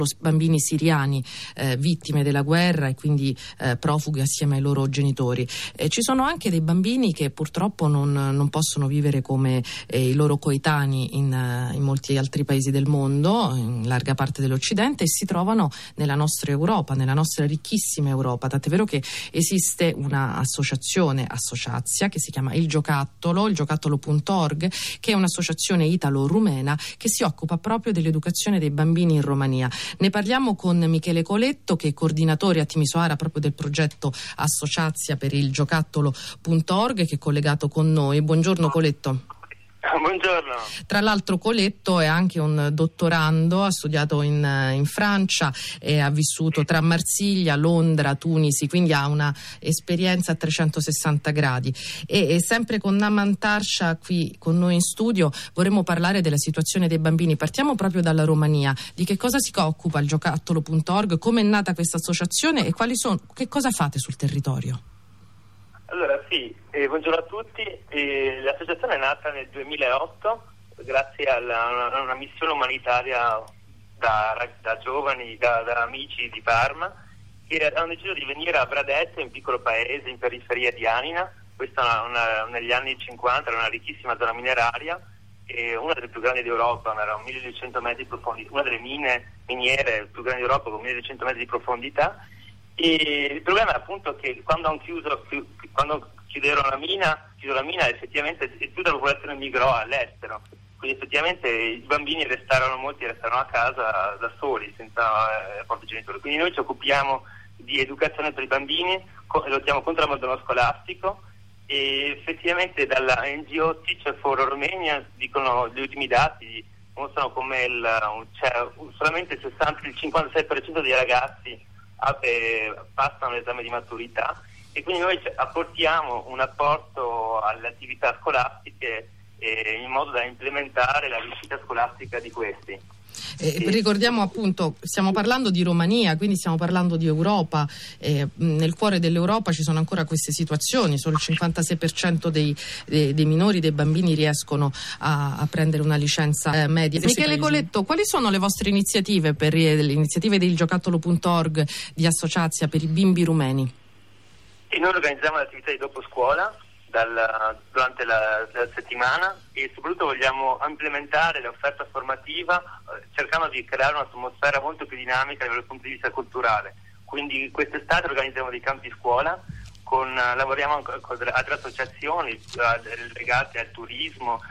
bambini siriani vittime della guerra e quindi profughi assieme ai loro genitori. Ci sono anche dei bambini che purtroppo non possono vivere come i loro coetanei in molti altri paesi del mondo, in larga parte dell'Occidente, e si trovano nella nostra Europa, nella nostra ricchissima Europa, tant'è vero che esiste una associazione, Associazia, che si chiama il giocattolo.org, che è un'associazione italo-rumena che si occupa proprio dell'educazione dei bambini in Romania. Ne parliamo con Michele Coletto, che è coordinatore a Timisoara proprio del progetto Associazia per il giocattolo.org, che è collegato con noi. Buongiorno Coletto. Buongiorno. Tra l'altro Coletto è anche un dottorando, ha studiato in Francia e ha vissuto tra Marsiglia, Londra, Tunisi, quindi ha una esperienza a 360 gradi. E sempre con Naman Tarsha qui con noi in studio vorremmo parlare della situazione dei bambini. Partiamo proprio dalla Romania. Di che cosa si occupa il giocattolo.org? Come è nata questa associazione e che cosa fate sul territorio? Allora buongiorno a tutti. L'associazione è nata nel 2008 grazie a una missione umanitaria da giovani, da amici di Parma, che hanno deciso di venire a Bradette, un piccolo paese in periferia di Anina. Questa negli anni 50 era una ricchissima zona mineraria, e una delle più grandi d'Europa, erano 1200 metri di profondità, una delle miniere più grandi d'Europa con 1200 metri di profondità. E il problema è appunto che quando chiudero la mina, effettivamente tutta la popolazione migrò all'estero, quindi effettivamente i bambini molti restarono a casa da soli, senza apporti genitori. Quindi noi ci occupiamo di educazione per i bambini, lottiamo contro l'abbandono scolastico, e effettivamente dalla NGO Teacher for Romania dicono gli ultimi dati mostrano come solamente il 56% dei ragazzi passano l'esame di maturità, e quindi noi apportiamo un apporto alle attività scolastiche in modo da implementare la riuscita scolastica di questi. Ricordiamo appunto, stiamo parlando di Romania, quindi stiamo parlando di Europa. Nel cuore dell'Europa ci sono ancora queste situazioni, solo il 56% dei minori, dei bambini riescono a prendere una licenza media. Michele Coletto, quali sono le vostre iniziative le iniziative del giocattolo.org di Associazia per i bimbi rumeni? Noi organizziamo l'attività di dopo scuola durante la settimana, e soprattutto vogliamo implementare l'offerta formativa cercando di creare un'atmosfera molto più dinamica dal punto di vista culturale. Quindi quest'estate organizziamo dei campi scuola, lavoriamo con altre associazioni legate al turismo,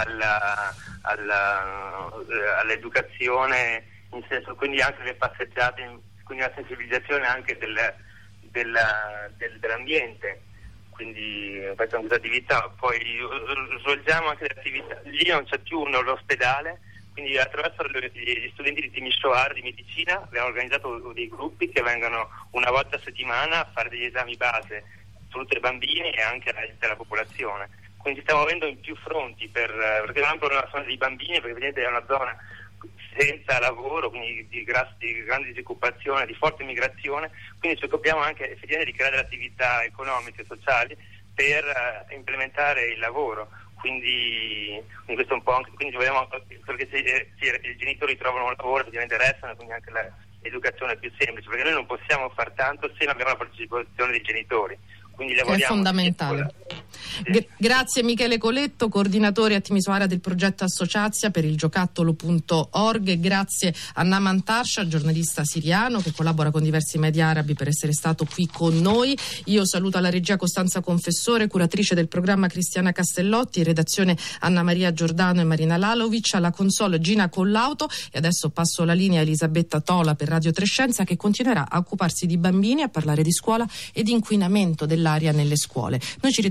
all'educazione, quindi anche le passeggiate, quindi la sensibilizzazione anche dell'ambiente. Quindi facciamo questa attività, poi svolgiamo anche le attività. Lì non c'è più l'ospedale, quindi attraverso gli studenti di Timisoara di medicina abbiamo organizzato dei gruppi che vengono una volta a settimana a fare degli esami base soprattutto ai bambini e anche alla popolazione. Quindi stiamo avendo in più fronti perché non è un problema solo dei bambini, perché vedete è una zona senza lavoro, quindi di grande disoccupazione, di forte migrazione, quindi ci occupiamo anche effettivamente di creare attività economiche e sociali per implementare il lavoro. Quindi questo è un po' anche, quindi vogliamo, perché se i genitori trovano un lavoro effettivamente restano, quindi anche l'educazione è più semplice, perché noi non possiamo far tanto se non abbiamo la partecipazione dei genitori. Quindi lavoriamo, è fondamentale. Sì. Grazie Michele Coletto, coordinatore a Timisoara del progetto Associazia per il giocattolo.org, e grazie a Naman Tarsha, giornalista siriano che collabora con diversi media arabi, per essere stato qui con noi. Io saluto alla regia Costanza Confessore, curatrice del programma Cristiana Castellotti, in redazione Anna Maria Giordano e Marina Lalovic, alla console Gina Collauto, e adesso passo la linea a Elisabetta Tola per Radio Trescenza, che continuerà a occuparsi di bambini, a parlare di scuola e di inquinamento dell'aria nelle scuole. Noi ci